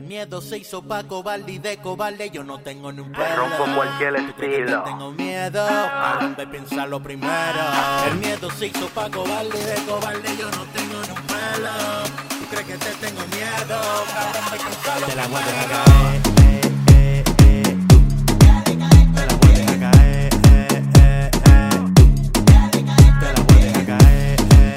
miedo se hizo pa' cobarde y de cobarde yo no tengo ni un pelo. Rompo cualquier ¿Tú crees que estilo. te tengo miedo? ¿A dónde pensarlo primero? El miedo se hizo pa' cobarde y de cobarde yo no tengo ni un pelo. ¿Tú crees que te tengo miedo? ¿A dónde pensarlo Te la voy a primero? dejar caer. Te la voy a dejar caer. Te la voy a dejar caer.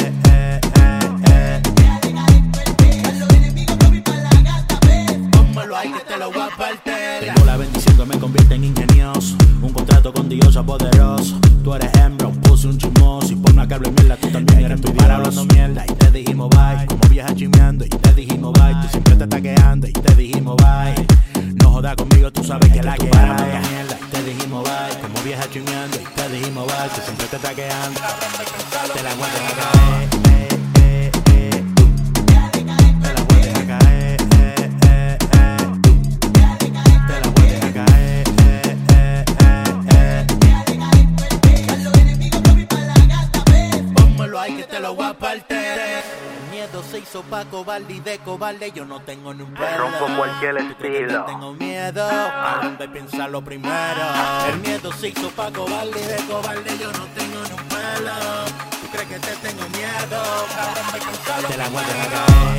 Pónmelo ahí que te lo voy a partir. Tengo la bendición que me convierte en ingenioso. Un contrato con Dios poderoso. Tú eres hembra, un pussy, un chismoso. Y por más que hable mierda, tú también eres tu para hablando mierda. Y te dijimos bye, como vieja chimeando. Y te dijimos bye, tú siempre te estás quejando. Y te dijimos bye. No jodas conmigo, tú sabes que la que para hablando mierda. Y te dijimos bye, como vieja chimeando. Y te dijimos bye, tú siempre te estás quejando. Te la voy a dejar caer. Te la voy a dejar caer. Te la voy a dejar caer. Pónmelo ahí que te lo voy a partir. El miedo se hizo pa' cobarde y de cobarde yo no tengo ni un pelo. Rompo cualquier ¿Tú crees que estilo. te tengo miedo? ¿A dónde pensarlo primero? El miedo se hizo pa' cobarde y de cobarde yo no tengo ni un pelo. ¿Tú crees que te tengo miedo? ¿A dónde pensarlo Te la voy a dejar primero? caer.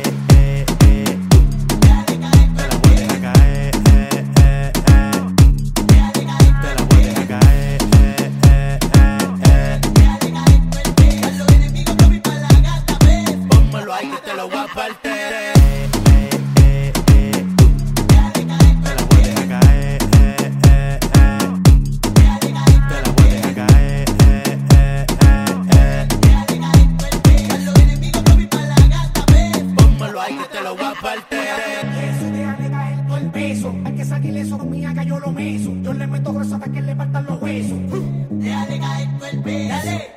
Te la voy a dejar caer. Te la voy a dejar caer. Pónmelo ahí que te lo voy a partir. Te la voy a dejar caer. Te la voy a dejar caer. Pónmelo ahí que te lo voy a partir. Eso, déjale caer todo el peso. Hay que sacarle eso con mi haga, yo lo meso. Yo le meto grueso hasta que le partan los huesos. Déjale caer todo el peso. Dale.